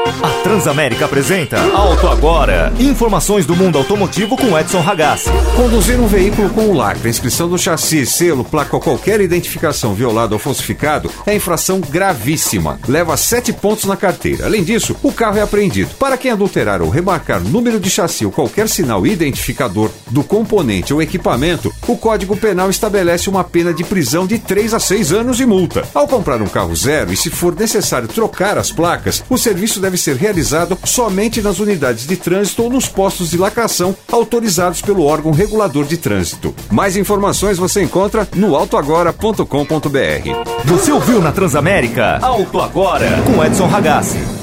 A Transamérica apresenta Auto Agora. Informações do mundo automotivo com Edson Ragazzi. Conduzir um veículo com o lacre, inscrição do chassi, selo, placa ou qualquer identificação violada ou falsificado é infração gravíssima. Leva 7 pontos na carteira. Além disso, o carro é apreendido. Para quem adulterar ou remarcar número de chassi ou qualquer sinal identificador do componente ou equipamento, o Código Penal estabelece uma pena de prisão de 3 a 6 anos e multa. Ao comprar um carro zero e se for necessário trocar as placas, o serviço deve ser realizado somente nas unidades de trânsito ou nos postos de lacração autorizados pelo órgão regulador de trânsito. Mais informações você encontra no autoagora.com.br. Você ouviu na Transamérica? Auto Agora, com Edson Ragazzi.